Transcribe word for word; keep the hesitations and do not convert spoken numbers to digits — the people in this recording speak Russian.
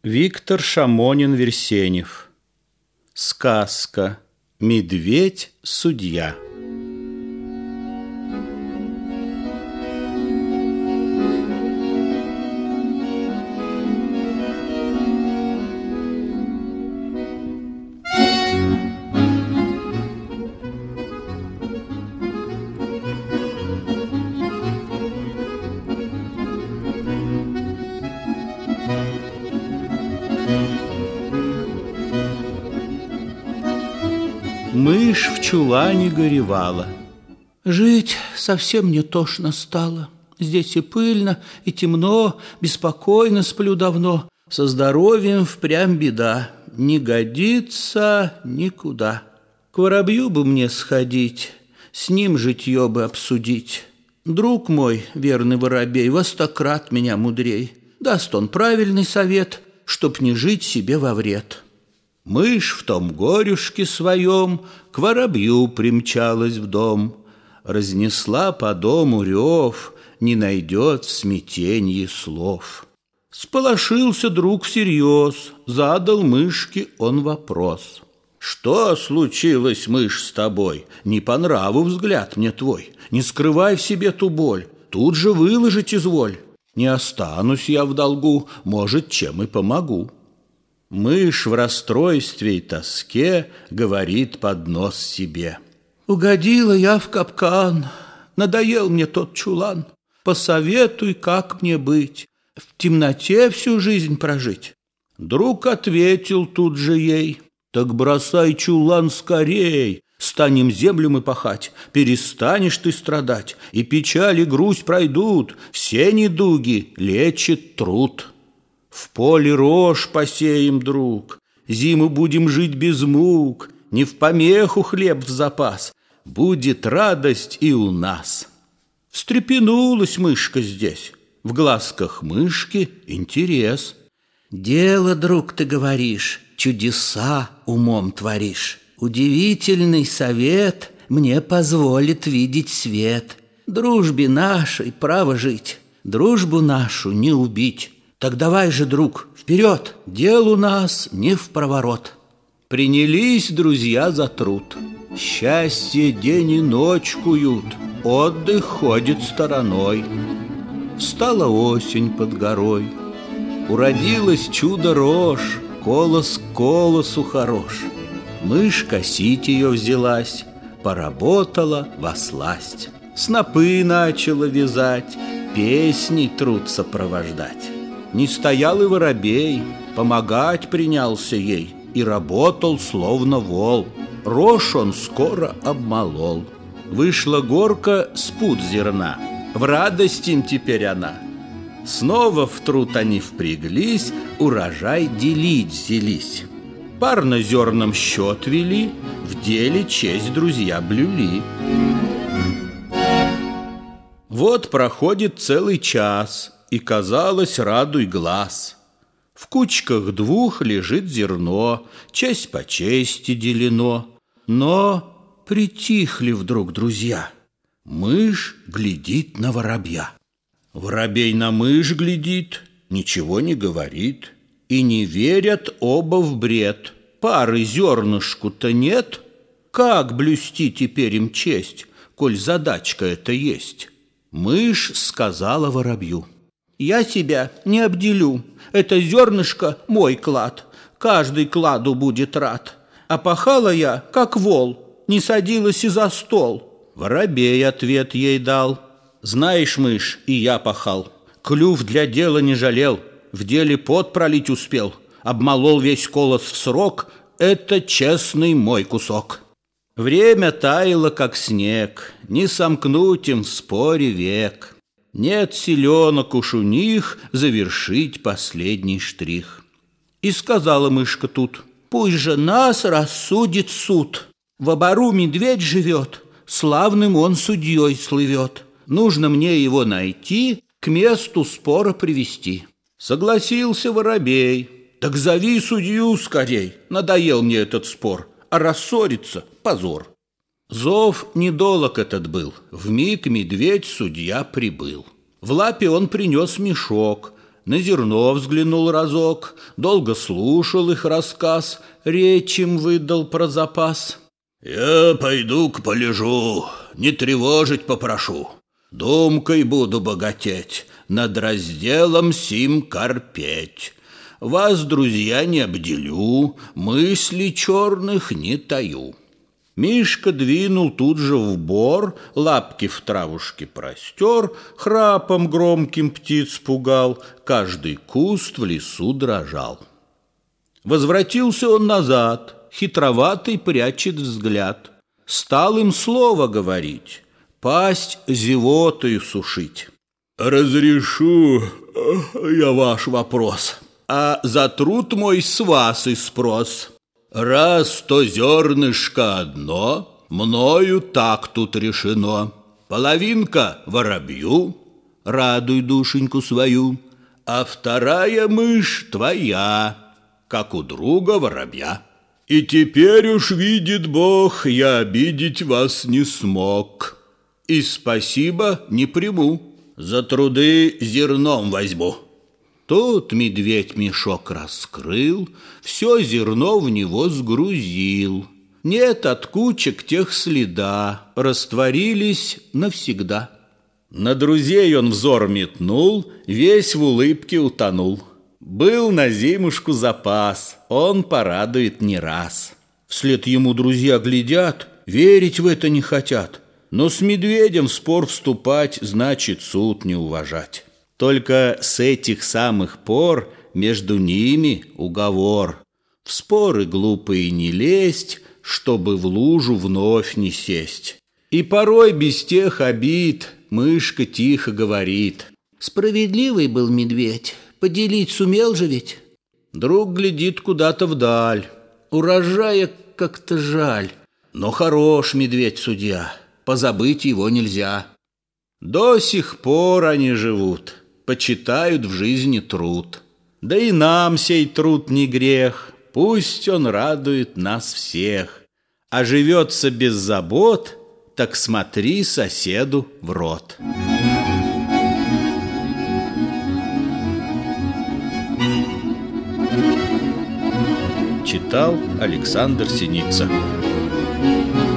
Виктор Шамонин-Версенев. Сказка «Медведь-судья». Мышь в чулане горевала. Жить совсем мне тошно стало. Здесь и пыльно, и темно, беспокойно сплю давно. Со здоровьем впрямь беда, не годится никуда. К воробью бы мне сходить, с ним житье бы обсудить. Друг мой, верный воробей, во сто крат меня мудрей. Даст он правильный совет, чтоб не жить себе во вред. Мышь в том горюшке своем к воробью примчалась в дом. Разнесла по дому рев, не найдет в смятенье слов. Сполошился друг всерьез, задал мышке он вопрос. Что случилось, мышь, с тобой? Не по нраву взгляд мне твой. Не скрывай в себе ту боль, тут же выложить изволь. Не останусь я в долгу, может, чем и помогу. Мышь в расстройстве и тоске говорит под нос себе. Угодила я в капкан, надоел мне тот чулан. Посоветуй, как мне быть, в темноте всю жизнь прожить. Друг ответил тут же ей. Так бросай чулан скорей, станем землю мы пахать, перестанешь ты страдать, и печаль и грусть пройдут, все недуги лечит труд. В поле рожь посеем, друг, зиму будем жить без мук, не в помеху хлеб в запас, будет радость и у нас. Встрепенулась мышка здесь, в глазках мышки интерес. Дело, друг, ты говоришь, чудеса умом творишь. Удивительный совет мне позволит видеть свет. Дружбе нашей право жить, дружбу нашу не убить. Так давай же, друг, вперед, дел у нас не впроворот. Принялись друзья за труд. Счастье день и ночь куют, отдых ходит стороной. Встала осень под горой, уродилось чудо-рожь, колос к колосу хорош. Мышь косить ее взялась, поработала восласть. Снопы начала вязать, песней труд сопровождать. Не стоял и воробей, помогать принялся ей, и работал словно вол. Рожь он скоро обмолол. Вышла горка с пуд зерна, в радость им теперь она. Снова в труд они впряглись, урожай делить взялись. Парно зерном счет вели, в деле честь друзья блюли. Вот проходит целый час, и, казалось, радуй глаз. В кучках двух лежит зерно, честь по чести делено. Но притихли вдруг друзья. Мышь глядит на воробья. Воробей на мышь глядит, ничего не говорит. И не верят оба в бред. Пары зернышку-то нет. Как блюсти теперь им честь, коль задачка эта есть? Мышь сказала воробью. Я себя не обделю, это зернышко мой клад, каждый кладу будет рад. А пахала я, как вол, не садилась и за стол. Воробей ответ ей дал. Знаешь, мышь, и я пахал, клюв для дела не жалел, в деле пот пролить успел, обмолол весь колос в срок, это честный мой кусок. Время таяло, как снег, не сомкнуть им в споре век. Нет селенок уж у них завершить последний штрих. И сказала мышка тут: пусть же нас рассудит суд. В обору медведь живет, славным он судьей слывет. Нужно мне его найти, к месту спора привести. Согласился воробей. Так зови судью скорей, надоел мне этот спор, а рассориться — позор. Зов недолог этот был, вмиг медведь-судья прибыл. В лапе он принес мешок, на зерно взглянул разок, долго слушал их рассказ, речь им выдал про запас. «Я пойду-ка полежу, не тревожить попрошу. Думкой буду богатеть, над разделом сим корпеть. Вас, друзья, не обделю, мыслей черных не таю». Мишка двинул тут же в бор, лапки в травушке простер, храпом громким птиц пугал, каждый куст в лесу дрожал. Возвратился он назад, хитроватый прячет взгляд. Стал им слово говорить, пасть зевотою сушить. «Разрешу я ваш вопрос, а за труд мой с вас и спрос. Раз то зернышко одно, мною так тут решено. Половинка воробью, радуй душеньку свою, а вторая мышь твоя, как у друга воробья. И теперь уж видит Бог, я обидеть вас не смог, и спасибо не приму, за труды зерном возьму». Тут медведь мешок раскрыл, все зерно в него сгрузил. Нет от кучек тех следа, растворились навсегда. На друзей он взор метнул, весь в улыбке утонул. Был на зимушку запас, он порадует не раз. Вслед ему друзья глядят, верить в это не хотят. Но с медведем в спор вступать, значит суд не уважать. Только с этих самых пор между ними уговор. В споры глупые не лезть, чтобы в лужу вновь не сесть. И порой без тех обид мышка тихо говорит: «Справедливый был медведь, поделить сумел же ведь». Друг глядит куда-то вдаль, урожая как-то жаль. Но хорош медведь-судья, позабыть его нельзя. До сих пор они живут, почитают в жизни труд. Да и нам сей труд не грех, пусть он радует нас всех. А живется без забот, так смотри соседу в рот. Читал Александр Синица.